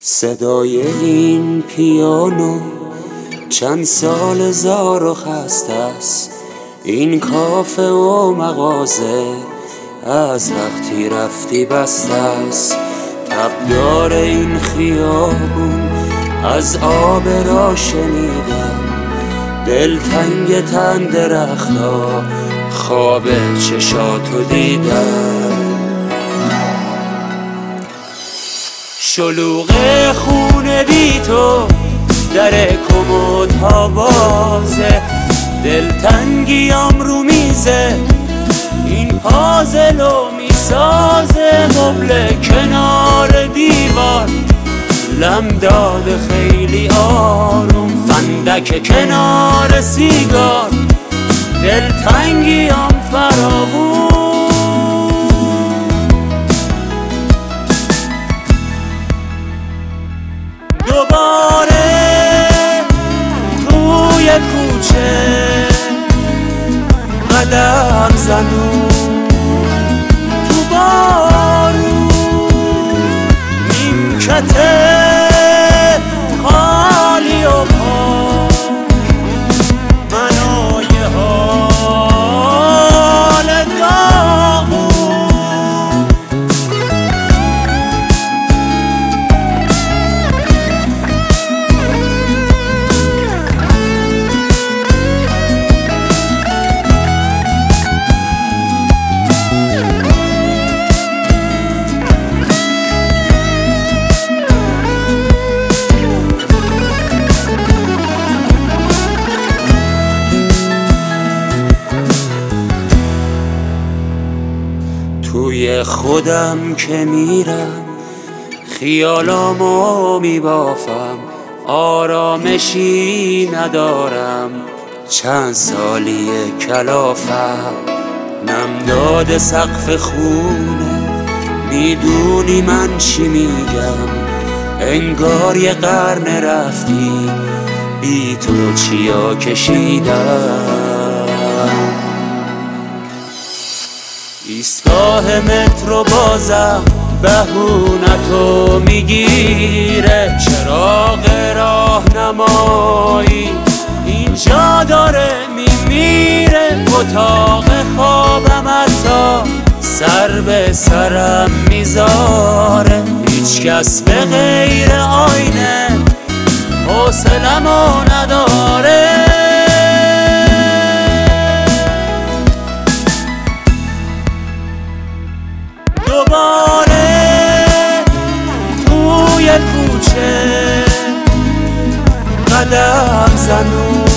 صدای این پیانو چند سال زار و خسته است. این کافه و مغازه از وقتی رفتی بسته است. تبدار این خیابون از آب را شنیدم، دلتنگ تن درخت‌ها خواب چشاتو دیدم. شلوغ خونه بی تو، در کمدها بازه، دلتنگیام رو میزه، این پازلو میسازه. مبل کنار دیوار لم داده خیلی آروم، فندک کنار سیگار، دلتنگیام فراوون. دوباره توی کوچه قدم زنون، تو بارون نیمکته خالی و پاک، من و یه حال داغون. توی خودم که میرم، خیالامو میبافم، آرامشی ندارم، چند سالیه کلافم. نمداد سقف خونه، میدونی من چی میگم، انگار یه قرن رفتی، بی تو چیا کشیدم. ایستگاه مترو بازم بهونتو میگیره، چراغ راهنمایی اینجا داره میمیره. اتاق خوابم حتی سر به سرم میذاره، هیچ کس به غیر آینه حوصله‌مو نداره. دوباره توی کوچه قدم زنون،